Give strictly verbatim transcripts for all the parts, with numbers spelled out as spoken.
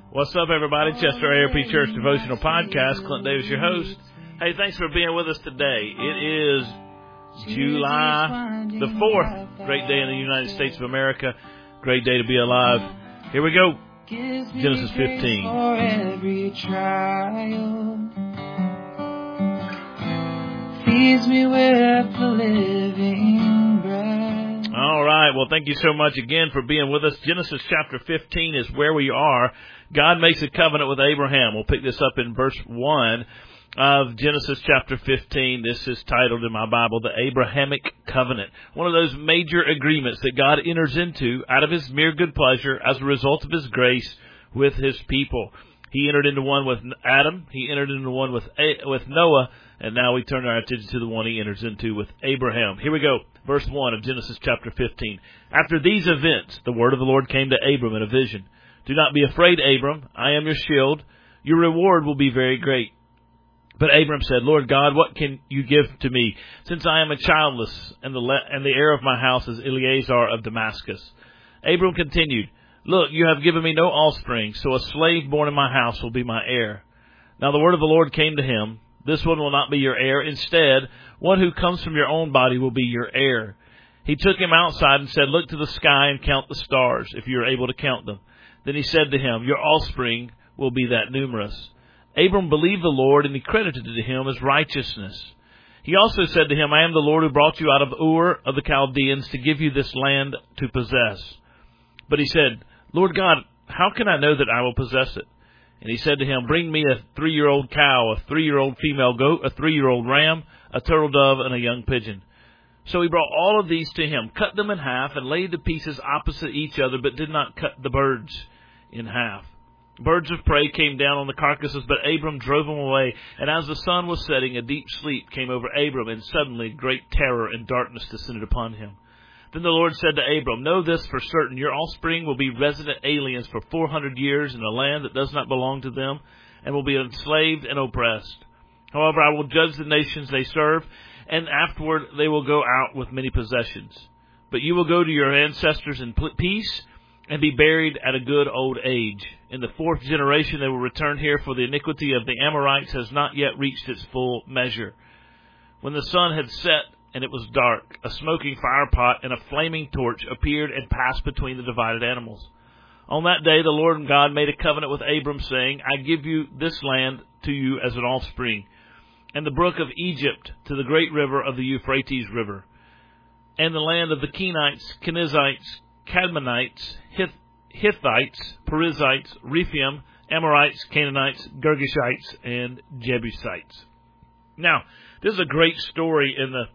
What's up, everybody? Chester A R P Church Devotional Podcast. Clint Davis, your host. Hey, thanks for being with us today. It is July the fourth. Great day in the United States of America. Great day to be alive. Here we go. Genesis fifteen. For every trial, feeds me with the living bread. All right. Well, thank you so much again for being with us. Genesis chapter fifteen is where we are. God makes a covenant with Abraham. We'll pick this up in verse one of Genesis chapter fifteen. This is titled in my Bible, the Abrahamic Covenant. One of those major agreements that God enters into out of his mere good pleasure as a result of his grace with his people. He entered into one with Adam. He entered into one with with Noah. And now we turn our attention to the one he enters into with Abraham. Here we go. Verse one of Genesis chapter fifteen. After these events, the word of the Lord came to Abram in a vision. Do not be afraid, Abram. I am your shield. Your reward will be very great. But Abram said, Lord God, what can you give to me, since I am a childless, and the le- and the heir of my house is Eleazar of Damascus? Abram continued, Look, you have given me no offspring, so a slave born in my house will be my heir. Now the word of the Lord came to him, This one will not be your heir. Instead, one who comes from your own body will be your heir. He took him outside and said, Look to the sky and count the stars, if you are able to count them. Then he said to him, Your offspring will be that numerous. Abram believed the Lord, and he credited it to him as righteousness. He also said to him, I am the Lord who brought you out of Ur of the Chaldeans to give you this land to possess. But he said, Lord God, how can I know that I will possess it? And he said to him, Bring me a three-year-old cow, a three-year-old female goat, a three-year-old ram, a turtle dove, and a young pigeon. So he brought all of these to him, cut them in half, and laid the pieces opposite each other, but did not cut the birds in half. Birds of prey came down on the carcasses, but Abram drove them away. And as the sun was setting, a deep sleep came over Abram, and suddenly great terror and darkness descended upon him. Then the Lord said to Abram, Know this for certain, your offspring will be resident aliens for four hundred years in a land that does not belong to them, and will be enslaved and oppressed. However, I will judge the nations they serve, and afterward they will go out with many possessions. But you will go to your ancestors in peace, and be buried at a good old age. In the fourth generation they will return here, for the iniquity of the Amorites has not yet reached its full measure. When the sun had set and it was dark, a smoking firepot and a flaming torch appeared and passed between the divided animals. On that day the Lord God made a covenant with Abram, saying, I give you this land to you as an offspring, and the brook of Egypt to the great river of the Euphrates River, and the land of the Kenites, Kenizzites, Cadmonites, Hith- Hittites, Perizzites, Rephaim, Amorites, Canaanites, Girgashites, and Jebusites. Now, this is a great story in the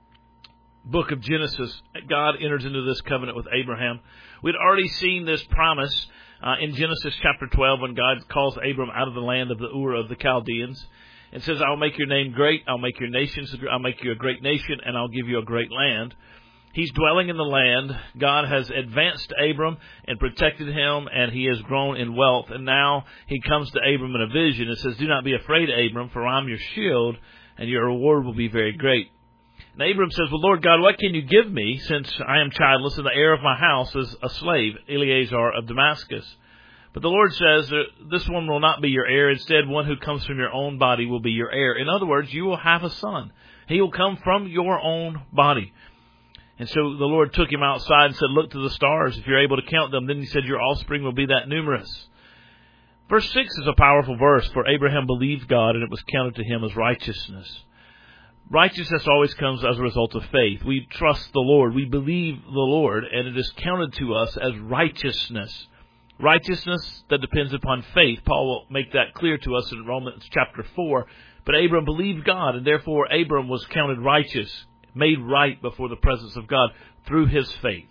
book of Genesis. God enters into this covenant with Abraham. We'd already seen this promise uh, in Genesis chapter twelve when God calls Abram out of the land of the Ur of the Chaldeans and says, I'll make your name great, I'll make your nations, I'll make you a great nation, and I'll give you a great land. He's dwelling in the land. God has advanced Abram and protected him, and he has grown in wealth. And now he comes to Abram in a vision and says, Do not be afraid, Abram, for I'm your shield, and your reward will be very great. And Abram says, Well, Lord God, what can you give me, since I am childless, and the heir of my house is a slave, Eleazar of Damascus? But the Lord says, This one will not be your heir. Instead, one who comes from your own body will be your heir. In other words, you will have a son. He will come from your own body. And so the Lord took him outside and said, Look to the stars, if you're able to count them. Then he said, Your offspring will be that numerous. Verse six is a powerful verse. For Abraham believed God, and it was counted to him as righteousness. Righteousness always comes as a result of faith. We trust the Lord. We believe the Lord, and it is counted to us as righteousness. Righteousness that depends upon faith. Paul will make that clear to us in Romans chapter four. But Abram believed God, and therefore Abram was counted righteous, made right before the presence of God through his faith.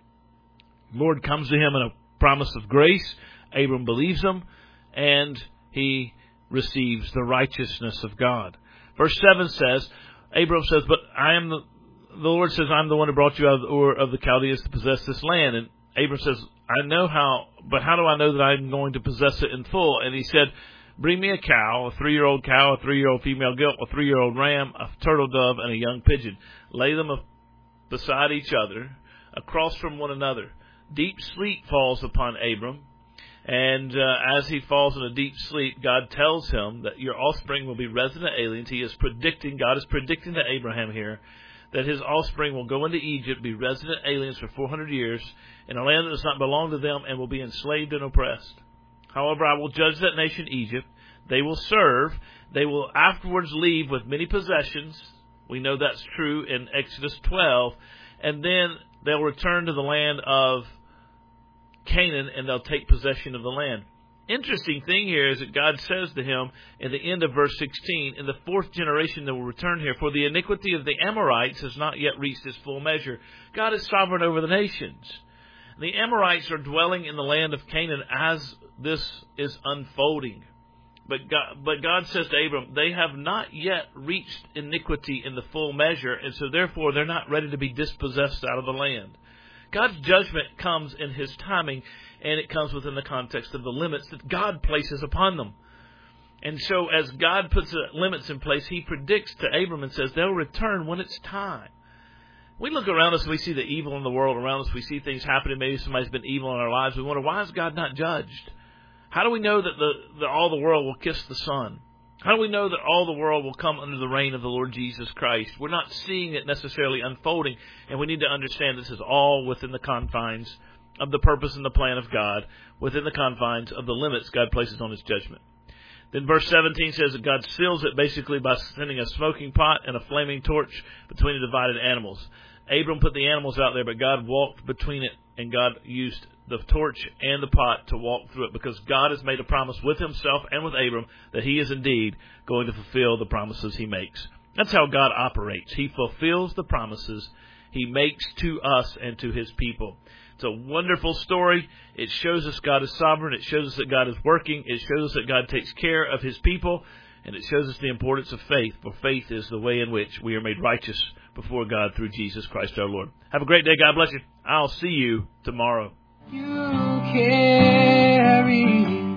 The Lord comes to him in a promise of grace. Abram believes him, and he receives the righteousness of God. Verse seven says, Abram says, But I am the, the Lord says, I'm the one who brought you out of the Ur of the Chaldeans to possess this land. And Abram says, I know how, but how do I know that I'm going to possess it in full? And he said, Bring me a cow, a three-year-old cow, a three-year-old female goat, a three-year-old ram, a turtle dove, and a young pigeon. Lay them beside each other, across from one another. Deep sleep falls upon Abram, And uh, as he falls in a deep sleep, God tells him that your offspring will be resident aliens. He is predicting, God is predicting to Abraham here, that his offspring will go into Egypt, be resident aliens for four hundred years, in a land that does not belong to them, and will be enslaved and oppressed. However, I will judge that nation, Egypt. They will serve. They will afterwards leave with many possessions. We know that's true in Exodus twelve. And then they'll return to the land of Canaan, and they'll take possession of the land. Interesting thing here is that God says to him at the end of verse sixteen, in the fourth generation that will return here, for the iniquity of the Amorites has not yet reached its full measure. God is sovereign over the nations. The Amorites are dwelling in the land of Canaan as this is unfolding. But God, but God says to Abram, they have not yet reached iniquity in the full measure, and so therefore they're not ready to be dispossessed out of the land. God's judgment comes in His timing, and it comes within the context of the limits that God places upon them. And so as God puts the limits in place, He predicts to Abram and says they'll return when it's time. We look around us and we see the evil in the world around us. We see things happening. Maybe somebody's been evil in our lives. We wonder, why is God not judged? How do we know that, the, that all the world will kiss the Son? How do we know that all the world will come under the reign of the Lord Jesus Christ? We're not seeing it necessarily unfolding, and we need to understand this is all within the confines of the purpose and the plan of God, within the confines of the limits God places on His judgment. Then verse seventeen says that God seals it basically by sending a smoking pot and a flaming torch between the divided animals. Abram put the animals out there, but God walked between it, and God used the torch and the pot to walk through it, because God has made a promise with Himself and with Abram that He is indeed going to fulfill the promises He makes. That's how God operates. He fulfills the promises He makes to us and to His people. It's a wonderful story. It shows us God is sovereign. It shows us that God is working. It shows us that God takes care of His people. And it shows us the importance of faith, for faith is the way in which we are made righteous before God through Jesus Christ our Lord. Have a great day. God bless you. I'll see you tomorrow. You carry